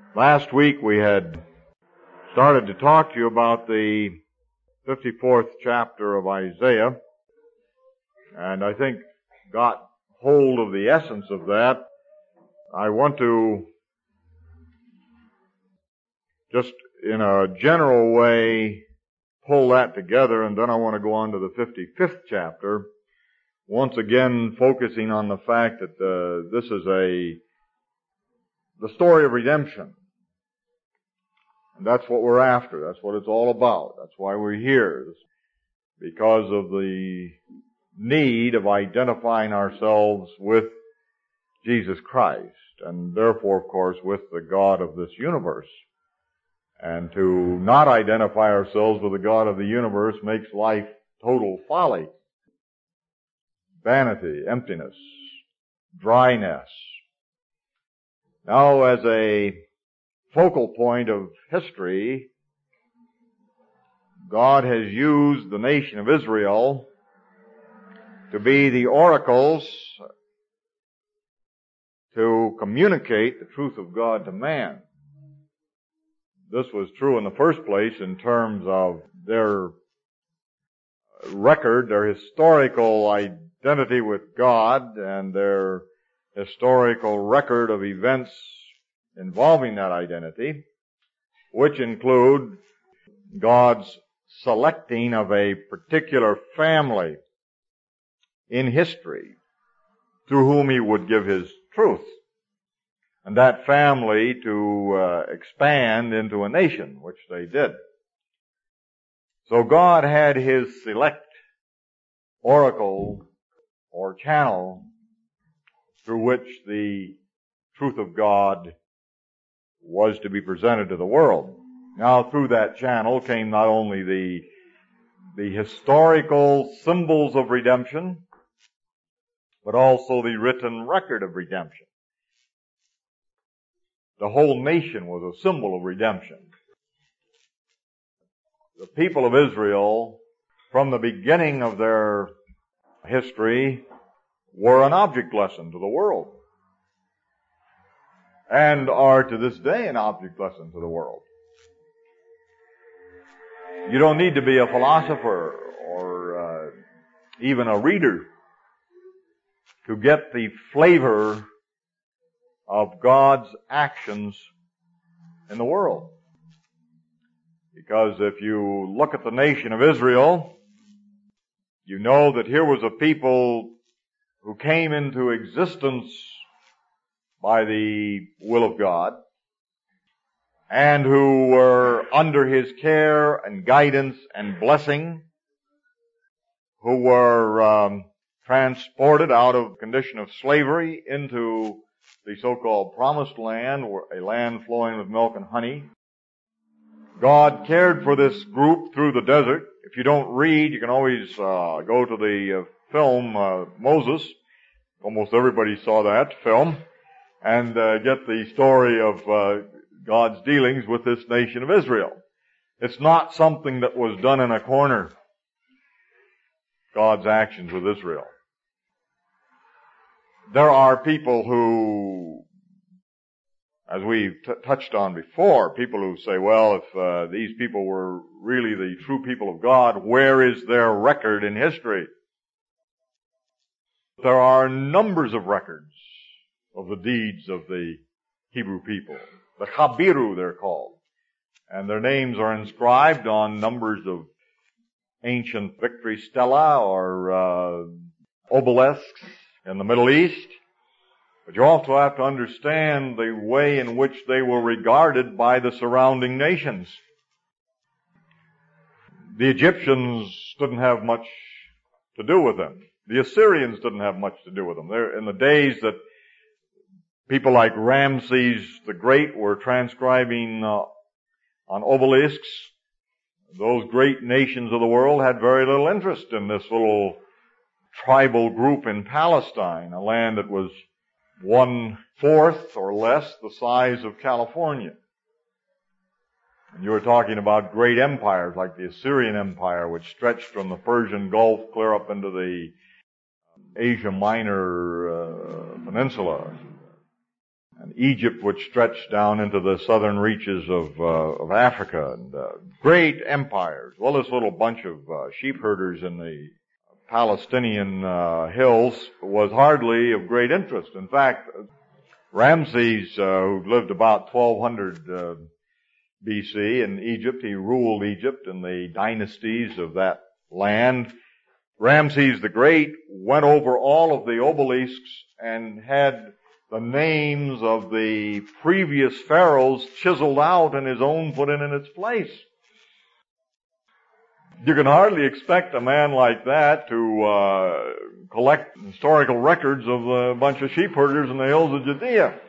Last week we had started to talk to you about the 54th chapter of Isaiah, and I think got hold of the essence of that. I want to just in a general way pull that together, and then I want to go on to the 55th chapter, once again focusing on the fact that this is the story of redemption. And that's what we're after. That's what it's all about. That's why we're here. Because of the need of identifying ourselves with Jesus Christ, and therefore, of course, with the God of this universe. And to not identify ourselves with the God of the universe makes life total folly, vanity, emptiness, dryness. Now, as a focal point of history, God has used the nation of Israel to be the oracles to communicate the truth of God to man. This was true in the first place in terms of their record, their historical identity with God, and their historical record of events involving that identity, which include God's selecting of a particular family in history through whom He would give His truth. And that family to expand into a nation, which they did. So God had His select oracle or channel through which the truth of God was to be presented to the world. Now, through that channel came not only the historical symbols of redemption, but also the written record of redemption. The whole nation was a symbol of redemption. The people of Israel, from the beginning of their history, were an object lesson to the world, and are to this day an object lesson to the world. You don't need to be a philosopher or even a reader to get the flavor of God's actions in the world. Because if you look at the nation of Israel, you know that here was a people who came into existence by the will of God, and who were under His care and guidance and blessing, who were transported out of a condition of slavery into the so-called Promised Land, a land flowing with milk and honey. God cared for this group through the desert. If you don't read, you can always go to the film Moses. Almost everybody saw that film. And get the story of God's dealings with this nation of Israel. It's not something that was done in a corner, God's actions with Israel. There are people who, as we've touched on before, people who say, well, if these people were really the true people of God, where is their record in history? There are numbers of records of the deeds of the Hebrew people. The Chabiru, they're called. And their names are inscribed on numbers of ancient victory stela or obelisks in the Middle East. But you also have to understand the way in which they were regarded by the surrounding nations. The Egyptians didn't have much to do with them. The Assyrians didn't have much to do with them. They're in the days that people like Ramses the Great were transcribing on obelisks, those great nations of the world had very little interest in this little tribal group in Palestine, a land that was 1/4 or less the size of California. And you were talking about great empires like the Assyrian Empire, which stretched from the Persian Gulf clear up into the Asia Minor Peninsula. and Egypt, which stretched down into the southern reaches of Africa, and great empires. Well, this little bunch of sheep herders in the Palestinian hills was hardly of great interest. In fact, Ramses, who lived about 1200 BC in Egypt, he ruled Egypt in the dynasties of that land. Ramses the Great went over all of the obelisks and had the names of the previous pharaohs chiseled out and his own put in its place. You can hardly expect a man like that to collect historical records of a bunch of sheep herders in the hills of Judea.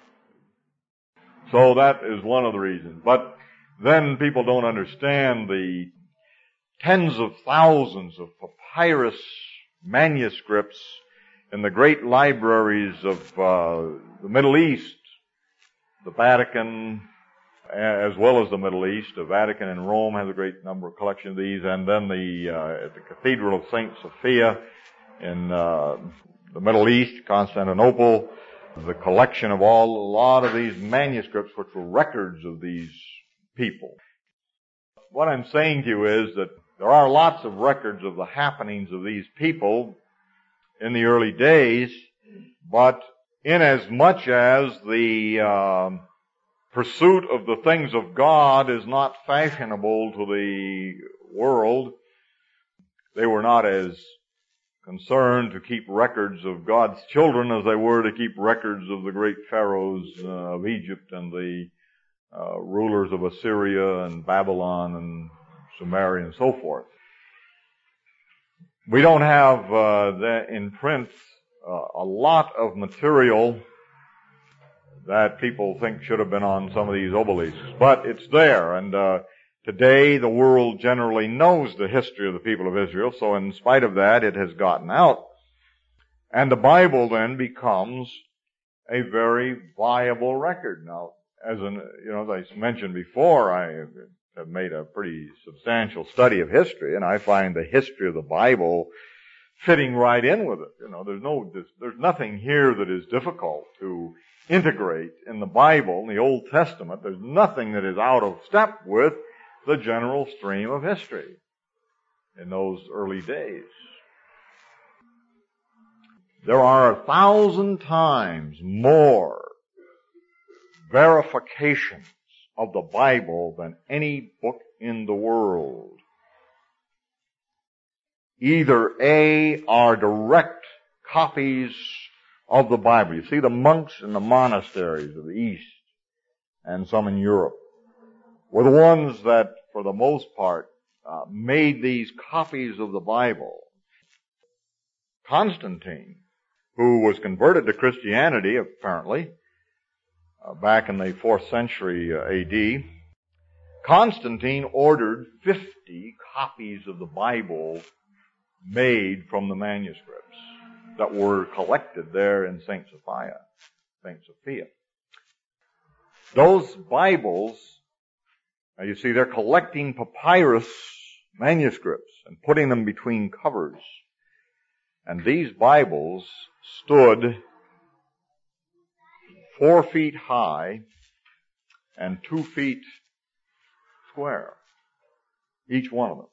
So that is one of the reasons. But then people don't understand the tens of thousands of papyrus manuscripts in the great libraries of the Middle East, the Vatican, as well as the Middle East. The Vatican in Rome has a great number of collection of these, and then at the Cathedral of St. Sophia in the Middle East, Constantinople, the collection of a lot of these manuscripts which were records of these people. What I'm saying to you is that there are lots of records of the happenings of these people in the early days, but inasmuch as the pursuit of the things of God is not fashionable to the world, they were not as concerned to keep records of God's children as they were to keep records of the great pharaohs of Egypt and the rulers of Assyria and Babylon and Sumeria and so forth. We don't have in print a lot of material that people think should have been on some of these obelisks, but it's there. And today the world generally knows the history of the people of Israel, so in spite of that, it has gotten out. And the Bible then becomes a very viable record. Now, as I mentioned before, I have made a pretty substantial study of history, and I find the history of the Bible fitting right in with it. There's nothing here that is difficult to integrate in the Bible, in the Old Testament. There's nothing that is out of step with the general stream of history in those early days. There are 1,000 times more verifications of the Bible than any book in the world. Either A, are direct copies of the Bible. You see, the monks in the monasteries of the East and some in Europe were the ones that, for the most part, made these copies of the Bible. Constantine, who was converted to Christianity, apparently, back in the 4th century A.D., Constantine ordered 50 copies of the Bible made from the manuscripts that were collected there in St. Sophia. Those Bibles, now you see, they're collecting papyrus manuscripts and putting them between covers. And these Bibles stood 4 feet high and 2 feet square, each one of them.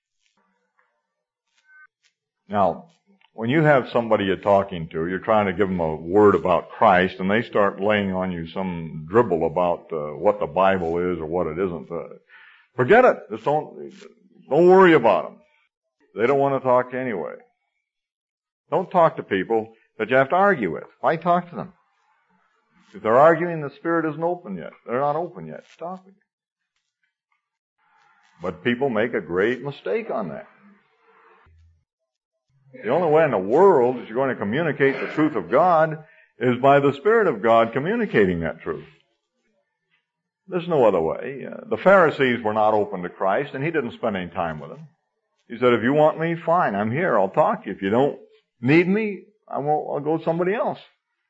Now, when you have somebody you're talking to, you're trying to give them a word about Christ, and they start laying on you some dribble about what the Bible is or what it isn't, forget it. Just don't worry about them. They don't want to talk to you anyway. Don't talk to people that you have to argue with. Why talk to them? If they're arguing, the Spirit isn't open yet. They're not open yet. Stop it. But people make a great mistake on that. The only way in the world that you're going to communicate the truth of God is by the Spirit of God communicating that truth. There's no other way. The Pharisees were not open to Christ, and He didn't spend any time with them. He said, if you want me, fine, I'm here, I'll talk to you. If you don't need me, I'll go with somebody else.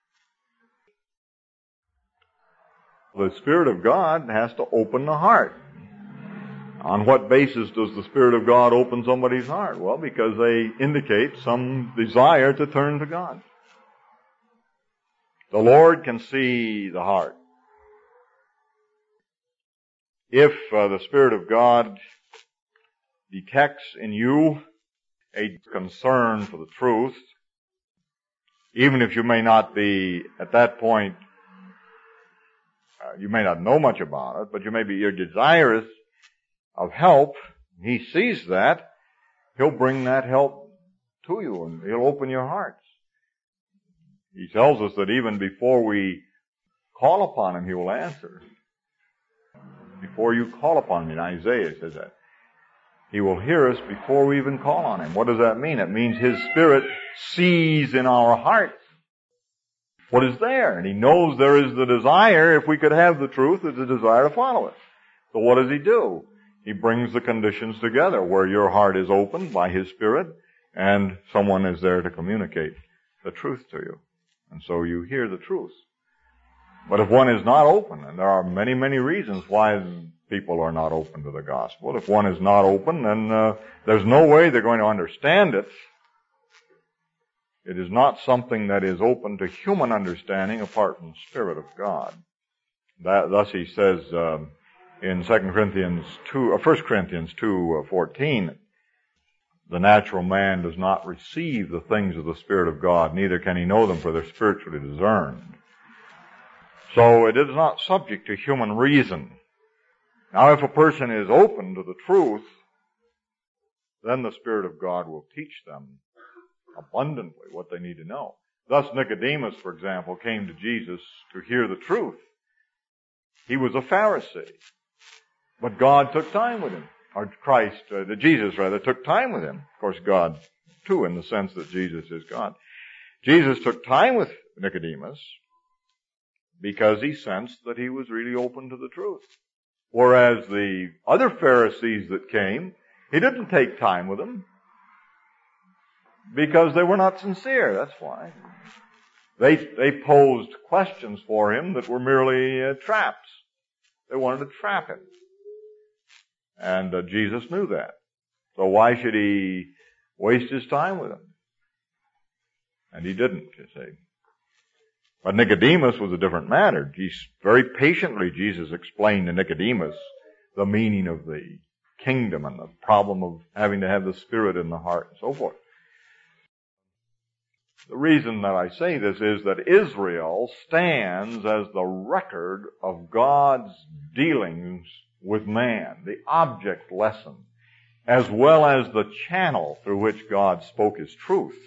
The Spirit of God has to open the heart. On what basis does the Spirit of God open somebody's heart? Well, because they indicate some desire to turn to God. The Lord can see the heart. If the Spirit of God detects in you a concern for the truth, even if you may not be, at that point, you may not know much about it, but you're desirous of help, He sees that, He'll bring that help to you, and He'll open your hearts. He tells us that even before we call upon Him, He will answer. Before you call upon Him, in Isaiah it says that. He will hear us before we even call on Him. What does that mean? It means His Spirit sees in our hearts what is there. And He knows there is the desire, if we could have the truth, there's a desire to follow it. So what does He do? He brings the conditions together where your heart is opened by His Spirit and someone is there to communicate the truth to you. And so you hear the truth. But if one is not open, and there are many, many reasons why people are not open to the gospel. If one is not open, then there's no way they're going to understand it. It is not something that is open to human understanding apart from the Spirit of God. Thus he says in 1 Corinthians 2:14, the natural man does not receive the things of the Spirit of God, neither can he know them, for they're spiritually discerned. So it is not subject to human reason. Now, if a person is open to the truth, then the Spirit of God will teach them abundantly what they need to know. Thus, Nicodemus, for example, came to Jesus to hear the truth. He was a Pharisee, but God took time with him. Or Jesus took time with him. Of course, God, too, in the sense that Jesus is God. Jesus took time with Nicodemus because He sensed that he was really open to the truth. Whereas the other Pharisees that came, He didn't take time with them because they were not sincere, that's why. They posed questions for Him that were merely traps. They wanted to trap Him. And Jesus knew that. So why should He waste His time with them? And He didn't, you see. But Nicodemus was a different matter. Very patiently, Jesus explained to Nicodemus the meaning of the kingdom and the problem of having to have the Spirit in the heart and so forth. The reason that I say this is that Israel stands as the record of God's dealings with man, the object lesson, as well as the channel through which God spoke His truth.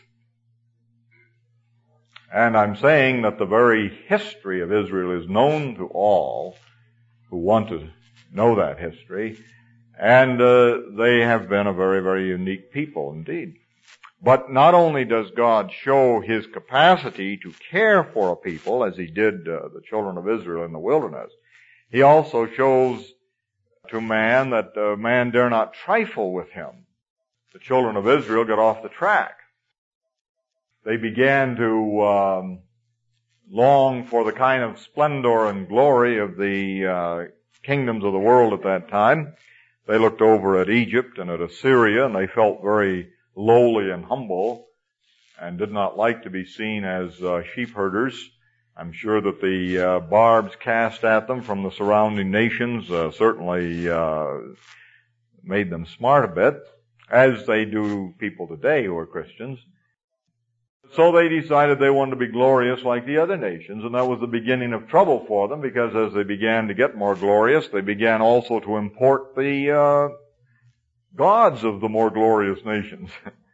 And I'm saying that the very history of Israel is known to all who want to know that history, and they have been a very, very unique people indeed. But not only does God show His capacity to care for a people, as He did the children of Israel in the wilderness, He also shows to man that man dare not trifle with Him. The children of Israel got off the track. They began to long for the kind of splendor and glory of the kingdoms of the world at that time. They looked over at Egypt and at Assyria, and they felt very lowly and humble and did not like to be seen as sheep herders. I'm sure that the barbs cast at them from the surrounding nations certainly made them smart a bit, as they do people today who are Christians. So they decided they wanted to be glorious like the other nations, and that was the beginning of trouble for them, because as they began to get more glorious, they began also to import the gods of the more glorious nations.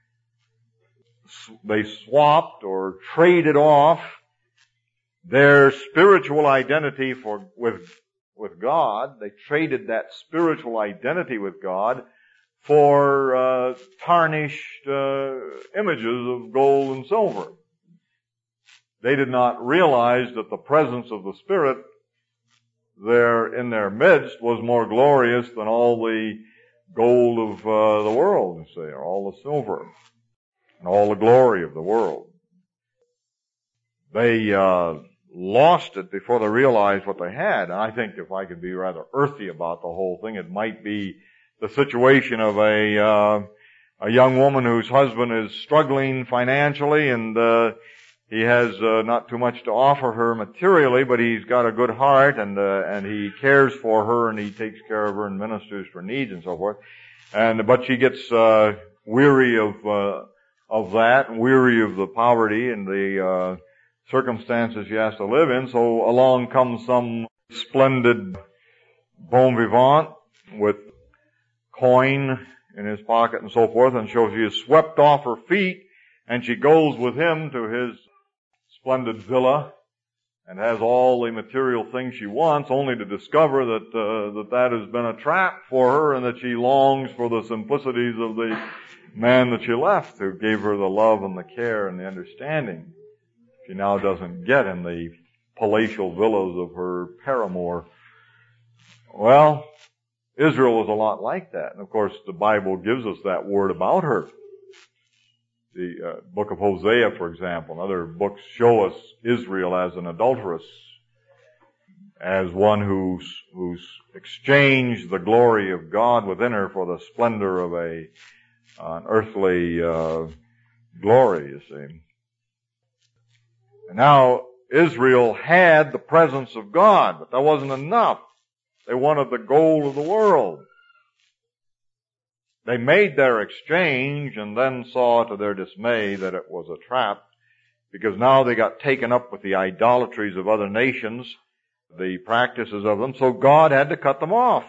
They swapped or traded off their spiritual identity with God. They traded that spiritual identity with God for tarnished images of gold and silver. They did not realize that the presence of the Spirit there in their midst was more glorious than all the gold of the world, you see, or all the silver and all the glory of the world. They lost it before they realized what they had. And I think if I could be rather earthy about the whole thing, it might be the situation of a young woman whose husband is struggling financially, and He has not too much to offer her materially, but he's got a good heart, and he cares for her, and he takes care of her and ministers for needs and so forth. But she gets weary of that, and weary of the poverty and the circumstances she has to live in. So along comes some splendid bon vivant with coin in his pocket and so forth, and so she is swept off her feet, and she goes with him to his splendid villa and has all the material things she wants, only to discover that has been a trap for her, and that she longs for the simplicities of the man that she left, who gave her the love and the care and the understanding she now doesn't get in the palatial villas of her paramour. Well, Israel was a lot like that. And of course, the Bible gives us that word about her. The book of Hosea, for example, and other books show us Israel as an adulteress, as one who's exchanged the glory of God within her for the splendor of an earthly glory, you see. And now, Israel had the presence of God, but that wasn't enough. They wanted the gold of the world. They made their exchange and then saw to their dismay that it was a trap, because now they got taken up with the idolatries of other nations, the practices of them, so God had to cut them off.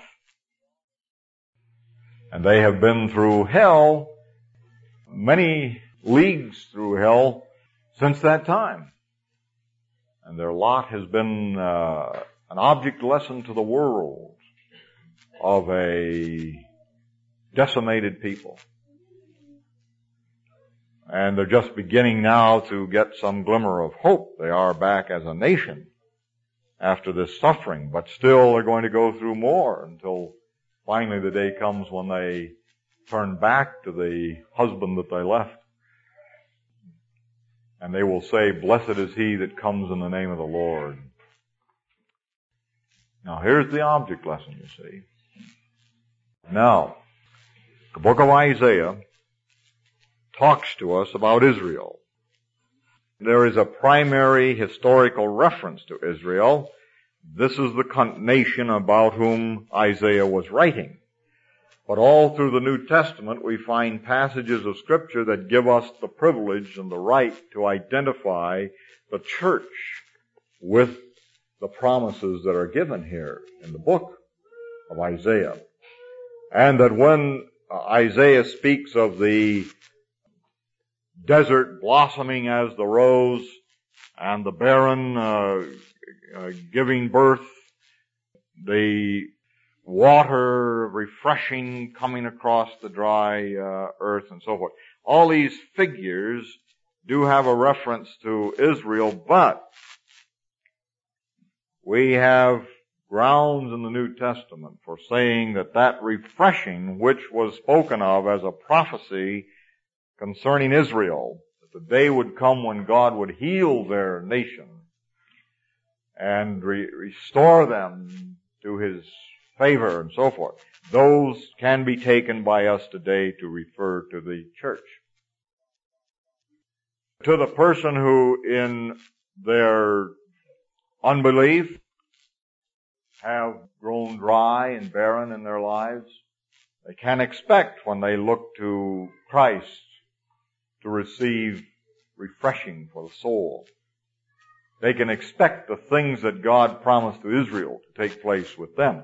And they have been through hell, many leagues through hell, since that time. And their lot has been an object lesson to the world of a decimated people. And they're just beginning now to get some glimmer of hope. They are back as a nation after this suffering, but still they're going to go through more until finally the day comes when they turn back to the husband that they left. And they will say, "Blessed is he that comes in the name of the Lord." Now here's the object lesson, you see. Now, the book of Isaiah talks to us about Israel. There is a primary historical reference to Israel. This is the nation about whom Isaiah was writing. But all through the New Testament we find passages of Scripture that give us the privilege and the right to identify the church with the promises that are given here in the book of Isaiah. And that when Isaiah speaks of the desert blossoming as the rose and the barren giving birth, the water refreshing coming across the dry earth and so forth. All these figures do have a reference to Israel, but we have grounds in the New Testament for saying that that refreshing which was spoken of as a prophecy concerning Israel, that the day would come when God would heal their nation and restore them to His favor and so forth, those can be taken by us today to refer to the church. To the person who in their unbelief have grown dry and barren in their lives, they can expect when they look to Christ to receive refreshing for the soul. They can expect the things that God promised to Israel to take place with them.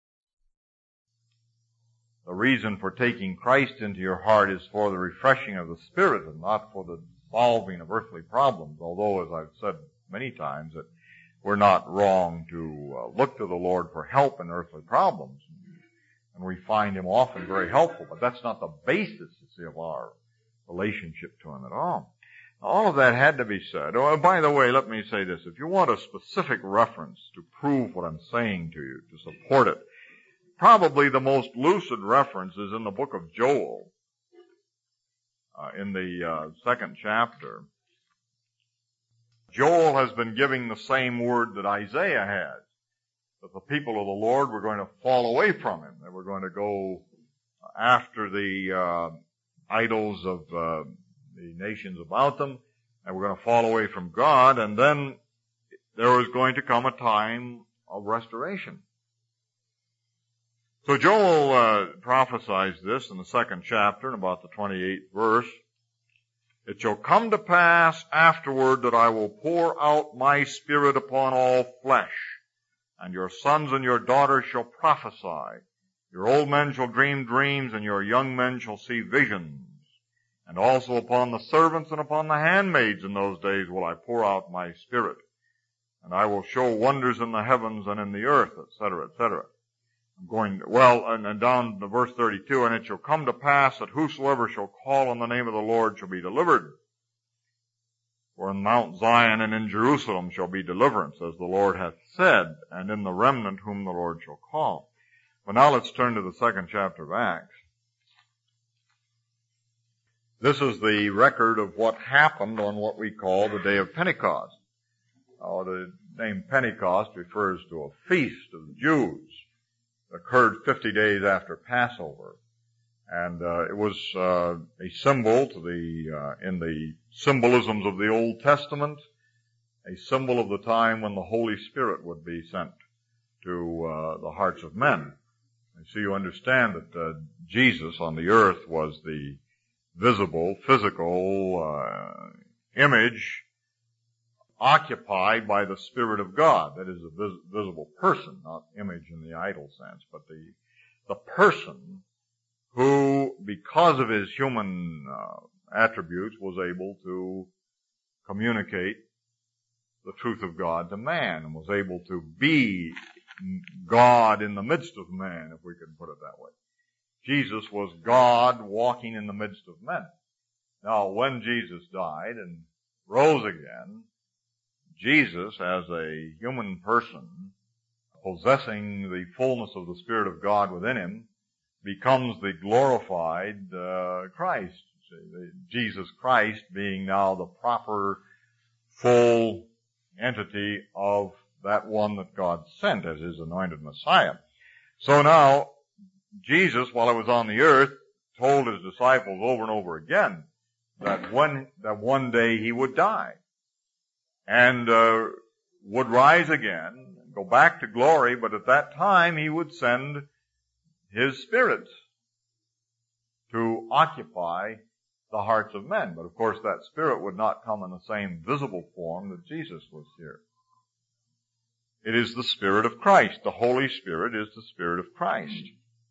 The reason for taking Christ into your heart is for the refreshing of the Spirit and not for the solving of earthly problems, although, as I've said many times, that we're not wrong to look to the Lord for help in earthly problems. And we find Him often very helpful, but that's not the basis, you see, of our relationship to Him at all. All of that had to be said. Oh, by the way, let me say this. If you want a specific reference to prove what I'm saying to you, to support it, probably the most lucid reference is in the book of Joel, in the second chapter. Joel has been giving the same word that Isaiah has, that the people of the Lord were going to fall away from Him. They were going to go after the idols of the nations about them, and we're going to fall away from God, and then there was going to come a time of restoration. So Joel prophesies this in the 2nd chapter, in about the 28th verse. It shall come to pass afterward that I will pour out my Spirit upon all flesh, and your sons and your daughters shall prophesy. Your old men shall dream dreams, and your young men shall see visions. And also upon the servants and upon the handmaids in those days will I pour out my Spirit. And I will show wonders in the heavens and in the earth, etc., etc. And down to verse 32, and it shall come to pass that whosoever shall call on the name of the Lord shall be delivered. For in Mount Zion and in Jerusalem shall be deliverance, as the Lord hath said, and in the remnant whom the Lord shall call. But now let's turn to the 2nd chapter of Acts. This is the record of what happened on what we call the day of Pentecost. The name Pentecost refers to a feast of the Jews. It occurred 50 days after Passover. And it was a symbol to in the symbolisms of the Old Testament, a symbol of the time when the Holy Spirit would be sent to the hearts of men. And so you understand that Jesus on the earth was the visible, physical image occupied by the Spirit of God. That is a visible person, not image in the idol sense, but the person who, because of his human attributes, was able to communicate the truth of God to man, and was able to be God in the midst of man, if we can put it that way. Jesus was God walking in the midst of men. Now, when Jesus died and rose again, Jesus, as a human person, possessing the fullness of the Spirit of God within him, becomes the glorified Christ. Jesus Christ being now the proper, full entity of that one that God sent as his anointed Messiah. So now, Jesus, while he was on the earth, told his disciples over and over again that one day he would die and would rise again, go back to glory, but at that time he would send his Spirit to occupy the hearts of men. But of course that Spirit would not come in the same visible form that Jesus was here. It is the Spirit of Christ. The Holy Spirit is the Spirit of Christ.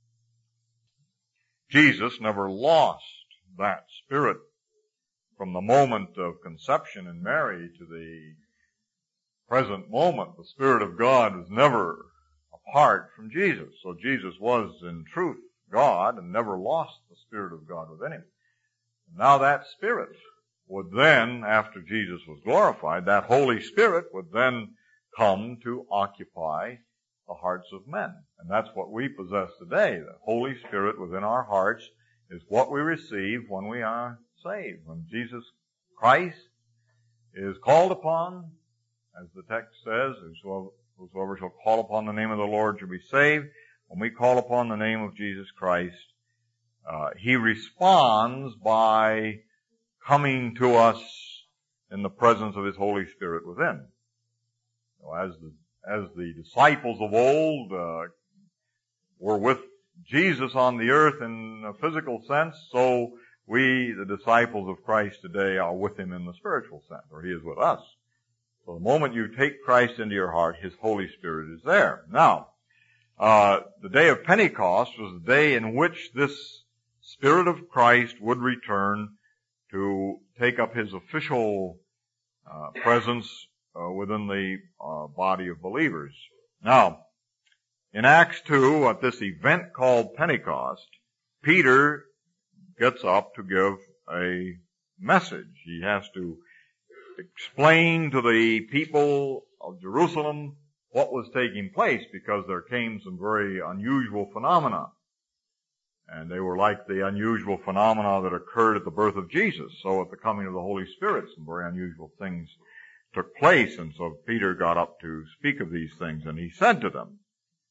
Jesus never lost that Spirit. From the moment of conception in Mary to the present moment, the Spirit of God was never apart from Jesus. So Jesus was in truth God and never lost the Spirit of God within him. Now that Spirit would then, after Jesus was glorified, that Holy Spirit would then come to occupy the hearts of men. And that's what we possess today. The Holy Spirit within our hearts is what we receive when we are saved. When Jesus Christ is called upon, as the text says, whosoever shall call upon the name of the Lord shall be saved. When we call upon the name of Jesus Christ, he responds by coming to us in the presence of his Holy Spirit within. So as the disciples of old were with Jesus on the earth in a physical sense, so we, the disciples of Christ today, are with him in the spiritual sense, or he is with us. So the moment you take Christ into your heart, his Holy Spirit is there. Now, the day of Pentecost was the day in which this Spirit of Christ would return to take up his official presence within the body of believers. Now, in Acts 2, at this event called Pentecost, Peter gets up to give a message. He has to explain to the people of Jerusalem what was taking place, because there came some very unusual phenomena. And they were like the unusual phenomena that occurred at the birth of Jesus. So at the coming of the Holy Spirit, some very unusual things took place. And so Peter got up to speak of these things, and he said to them,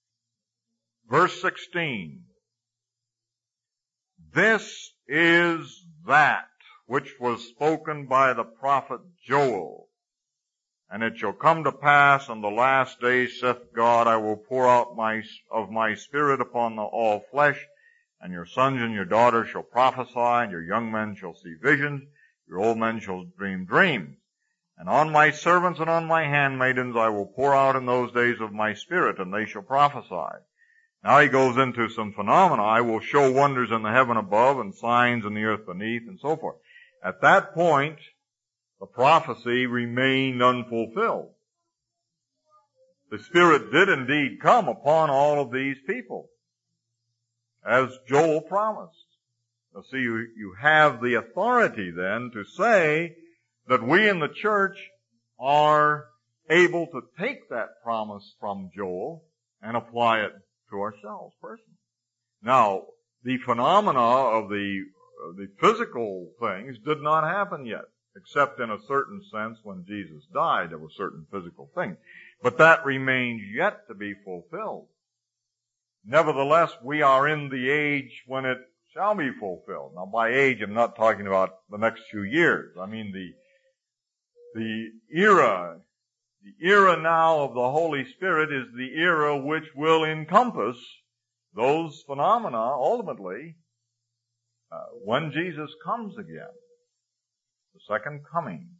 verse 16, "This is that which was spoken by the prophet Joel. And it shall come to pass in the last days, saith God, I will pour out of my Spirit upon all flesh, and your sons and your daughters shall prophesy, and your young men shall see visions, your old men shall dream dreams. And on my servants and on my handmaidens I will pour out in those days of my Spirit, and they shall prophesy. Now he goes into some phenomena. I will show wonders in the heaven above and signs in the earth beneath, and so forth. At that point, the prophecy remained unfulfilled. The Spirit did indeed come upon all of these people, as Joel promised. Now see, you have the authority then to say that we in the church are able to take that promise from Joel and apply it to ourselves personally. Now, the phenomena of the physical things did not happen yet, except in a certain sense when Jesus died, there were certain physical things. But that remains yet to be fulfilled. Nevertheless, we are in the age when it shall be fulfilled. Now, by age, I'm not talking about the next few years. I mean the era now of the Holy Spirit is the era which will encompass those phenomena ultimately when Jesus comes again, the second coming.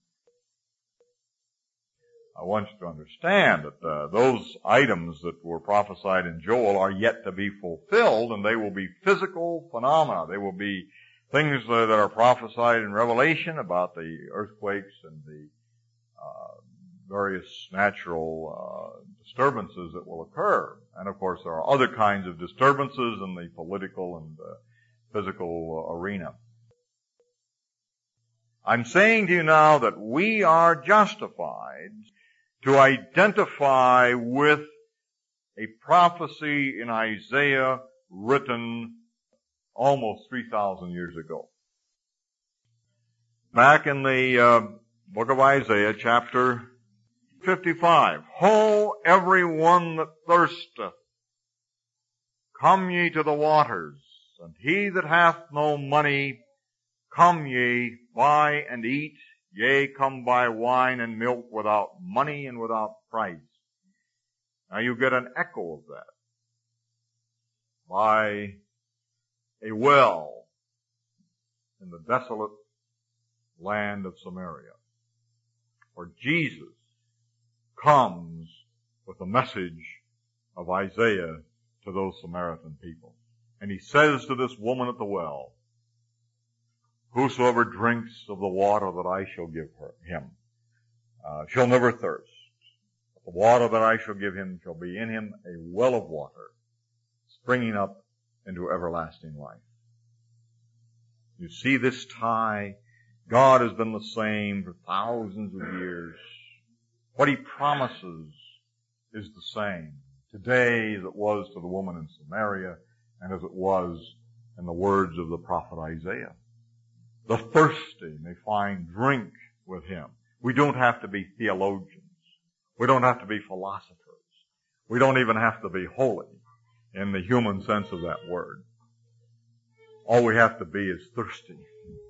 I want you to understand that those items that were prophesied in Joel are yet to be fulfilled, and they will be physical phenomena. They will be things that are prophesied in Revelation about the earthquakes and the various natural disturbances that will occur. And of course, there are other kinds of disturbances in the political and physical arena. I'm saying to you now that we are justified to identify with a prophecy in Isaiah written almost 3,000 years ago. Back in the book of Isaiah, chapter 55. Ho, every one that thirsteth, come ye to the waters, and he that hath no money, come ye, buy and eat, yea, come buy wine and milk without money and without price. Now you get an echo of that by a well in the desolate land of Samaria, where Jesus comes with a message of Isaiah to those Samaritan people. And he says to this woman at the well, whosoever drinks of the water that I shall give him shall never thirst. The water that I shall give him shall be in him a well of water, springing up into everlasting life. You see this tie. God has been the same for thousands of years. What he promises is the same today as it was to the woman in Samaria and as it was in the words of the prophet Isaiah. The thirsty may find drink with him. We don't have to be theologians. We don't have to be philosophers. We don't even have to be holy in the human sense of that word. All we have to be is thirsty.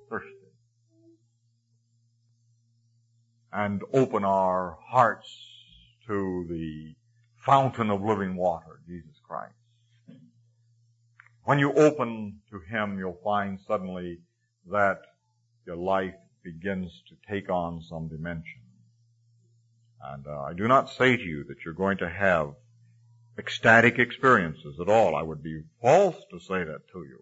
And open our hearts to the fountain of living water, Jesus Christ. When you open to him, you'll find suddenly that your life begins to take on some dimension. And I do not say to you that you're going to have ecstatic experiences at all. I would be false to say that to you.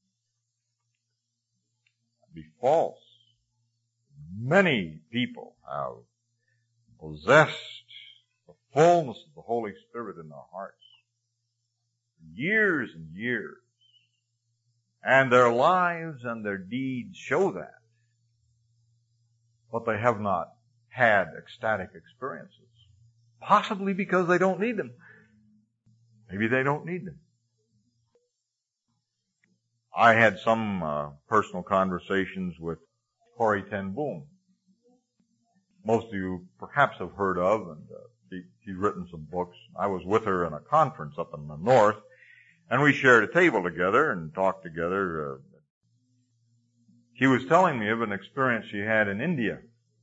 I'd be false. Many people have possessed the fullness of the Holy Spirit in their hearts for years and years. And their lives and their deeds show that. But they have not had ecstatic experiences. Possibly because they don't need them. Maybe they don't need them. I had some personal conversations with Corrie ten Boom. Most of you perhaps have heard of, and she's written some books. I was with her in a conference up in the north, and we shared a table together and talked together. she was telling me of an experience she had in India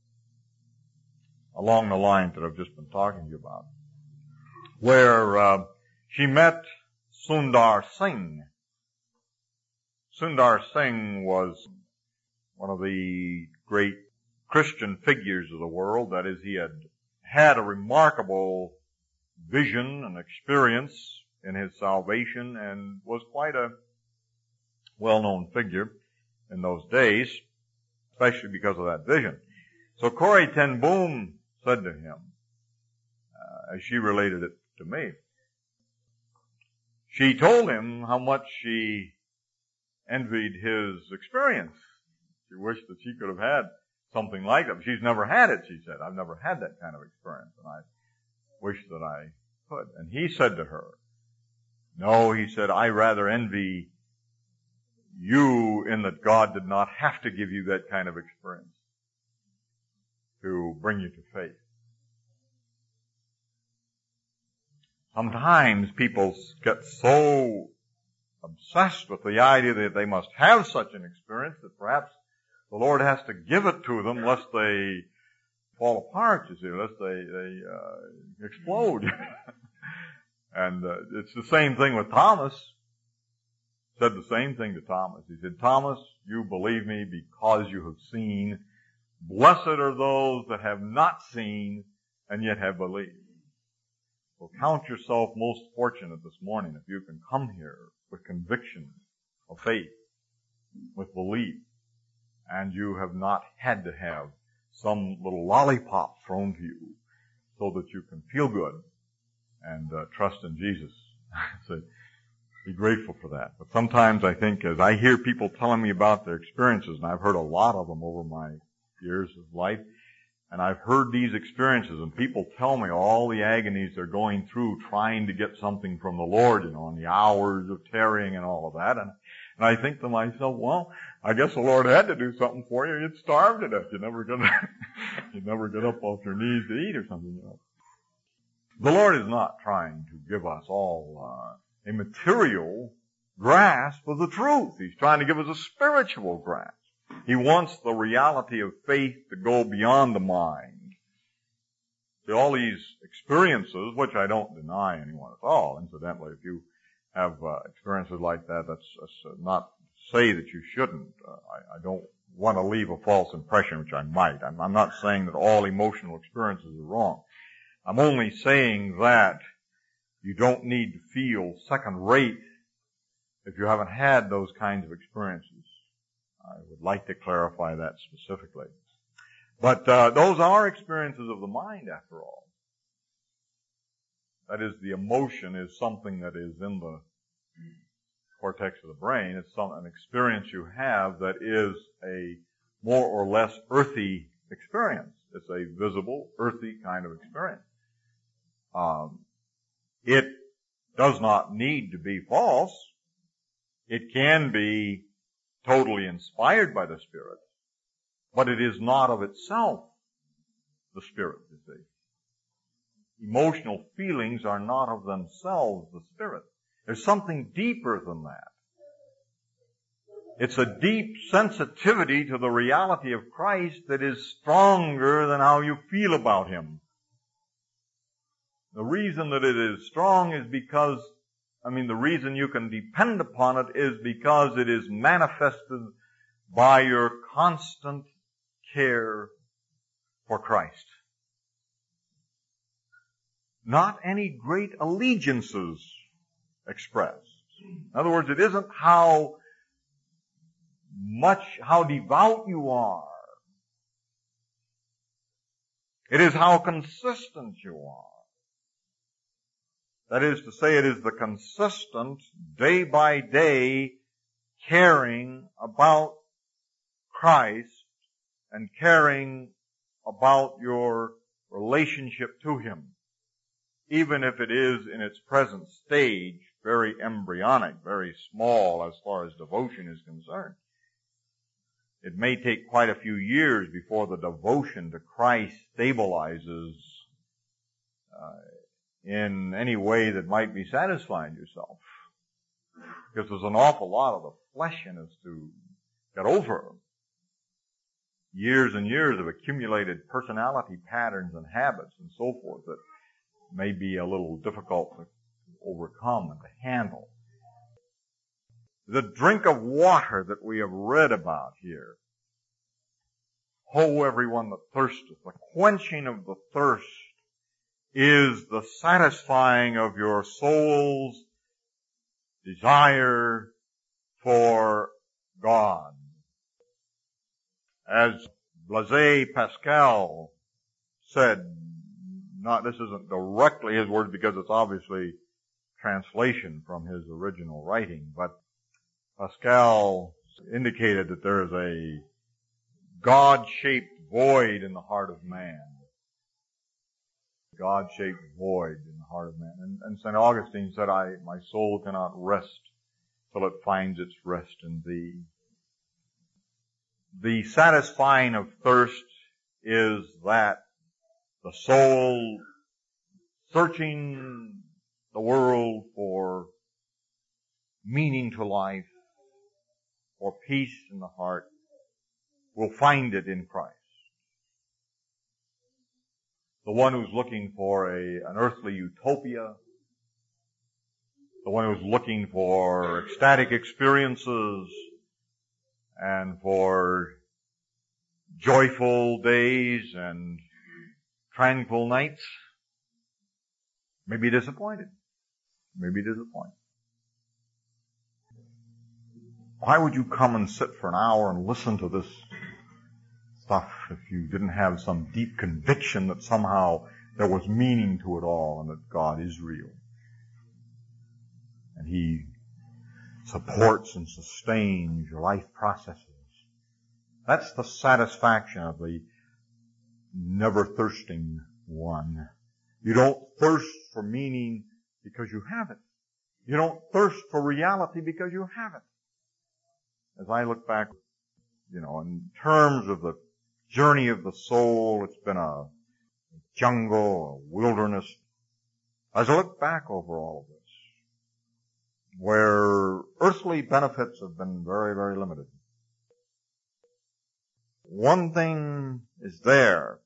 along the lines that I've just been talking to you about, where she met Sundar Singh. Sundar Singh was one of the great Christian figures of the world. That is, he had a remarkable vision and experience in his salvation and was quite a well-known figure in those days, especially because of that vision. So Corrie ten Boom said to him, as she related it to me, she told him how much she envied his experience. She wished that she could have had something like that. She's never had it, she said. I've never had that kind of experience, and I wish that I could. And he said to her, no, he said, I rather envy you in that God did not have to give you that kind of experience to bring you to faith. Sometimes people get so obsessed with the idea that they must have such an experience that perhaps the Lord has to give it to them lest they fall apart, you see, lest they explode. And it's the same thing with Thomas. Said the same thing to Thomas. He said, Thomas, you believe me because you have seen. Blessed are those that have not seen and yet have believed. So count yourself most fortunate this morning if you can come here with conviction of faith, with belief, and you have not had to have some little lollipop thrown to you so that you can feel good and trust in Jesus. So be grateful for that. But sometimes I think as I hear people telling me about their experiences, and I've heard a lot of them over my years of life, and I've heard these experiences, and people tell me all the agonies they're going through trying to get something from the Lord, and the hours of tarrying and all of that. And I think to myself, well, I guess the Lord had to do something for you. You'd starve to death. You'd never get up off your knees to eat or something, The Lord is not trying to give us all a material grasp of the truth. He's trying to give us a spiritual grasp. He wants the reality of faith to go beyond the mind. See, all these experiences, which I don't deny anyone at all, incidentally, if you have experiences like that, that's not to say that you shouldn't. I don't want to leave a false impression, which I might. I'm not saying that all emotional experiences are wrong. I'm only saying that you don't need to feel second rate if you haven't had those kinds of experiences. I would like to clarify that specifically. But those are experiences of the mind, after all. That is, the emotion is something that is in the cortex of the brain. It's an experience you have that is a more or less earthy experience. It's a visible, earthy kind of experience. It does not need to be false. It can be totally inspired by the Spirit, but it is not of itself the Spirit, you see. Emotional feelings are not of themselves the Spirit. There's something deeper than that. It's a deep sensitivity to the reality of Christ that is stronger than how you feel about Him. The reason that it is strong is because, the reason you can depend upon it is because it is manifested by your constant care for Christ. Not any great allegiances expressed. In other words, it isn't how devout you are. It is how consistent you are. That is to say, it is the consistent, day by day, caring about Christ and caring about your relationship to Him, even if it is in its present stage very embryonic, very small as far as devotion is concerned. It may take quite a few years before the devotion to Christ stabilizes in any way that might be satisfying yourself. Because there's an awful lot of the flesh in us to get over. years and years of accumulated personality patterns and habits and so forth that may be a little difficult to overcome and to handle. The drink of water that we have read about here. Ho, everyone that thirsteth. The quenching of the thirst is the satisfying of your soul's desire for God. As Blaise Pascal said, this isn't directly his words because it's obviously translation from his original writing, but Pascal indicated that there is a God-shaped void in the heart of man. God-shaped void in the heart of man. And St. Augustine said, my soul cannot rest till it finds its rest in thee. The satisfying of thirst is that the soul searching the world for meaning to life, for peace in the heart, will find it in Christ. The one who's looking for an earthly utopia, the one who's looking for ecstatic experiences and for joyful days and tranquil nights, may be disappointed. Why would you come and sit for an hour and listen to this stuff if you didn't have some deep conviction that somehow there was meaning to it all and that God is real? And He supports and sustains your life processes. That's the satisfaction of the never thirsting one. You don't thirst for meaning because you have it. You don't thirst for reality because you have it. As I look back, in terms of the journey of the soul, it's been a jungle, a wilderness. As I look back over all of this, where earthly benefits have been very, very limited, one thing is there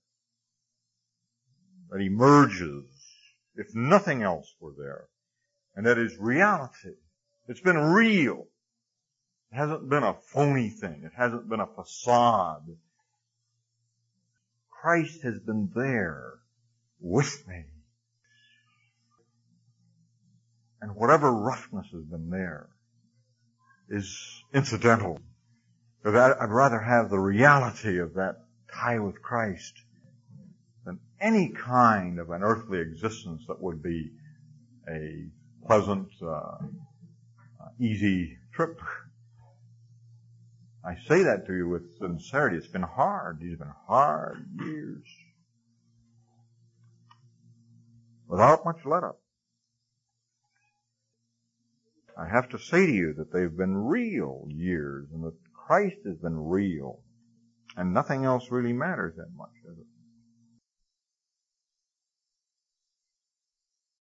that emerges, if nothing else were there, and that is reality. It's been real. It hasn't been a phony thing. It hasn't been a facade. Christ has been there with me. And whatever roughness has been there is incidental. I'd rather have the reality of that tie with Christ than any kind of an earthly existence that would be a pleasant, easy trip. I say that to you with sincerity. It's been hard. These have been hard years. Without much let up. I have to say to you that they've been real years and that Christ has been real. And nothing else really matters that much, does it?